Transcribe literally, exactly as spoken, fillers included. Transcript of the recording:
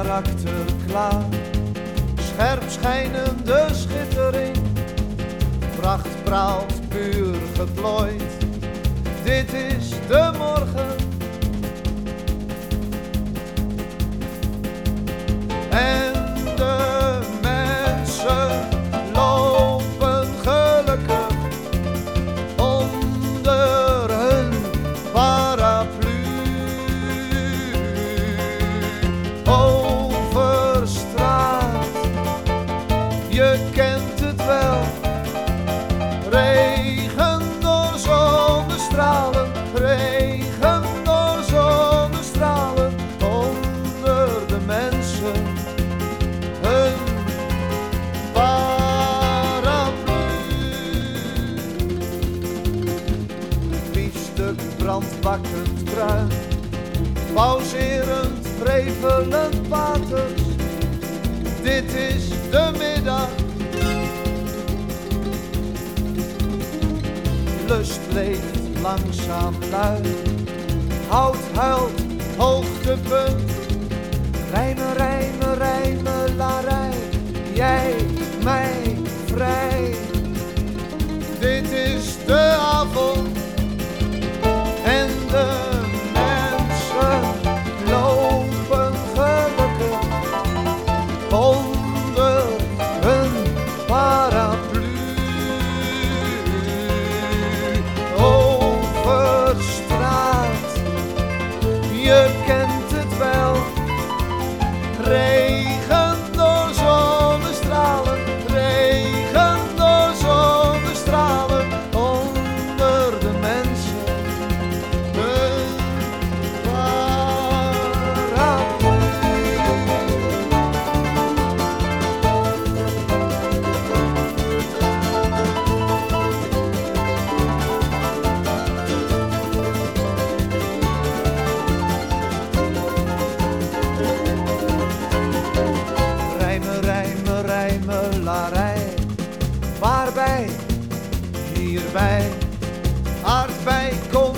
karakter klaar. Scherp schijnende schittering, pracht praalt puur geplooid. Dit is de morgen. En de mensen lopen gelukkig onder hun paraplu. Over straat, je kent het wel. Regen door zonnestralen, regen door zonnestralen. Onder de mensen hun paraplu. Biefstuk brandbakkend bruin, pauserend prevelend paters. Dit is de middag. Lust leeft langzaam luid, hout huilt, hoogtepunt. Rijmen, rijmen, rijmelarij, jij, mij, vrij. Dit is de avond en de mensen lopen gelukkig onder hun paraplu. Over straat, je kent het wel. Regen door zonnestralen, regen door zonnestralen. Onder de mensen hun paraplu. Rijmen, rijmen, rijmelarij, waarbij, hierbij, aardbei,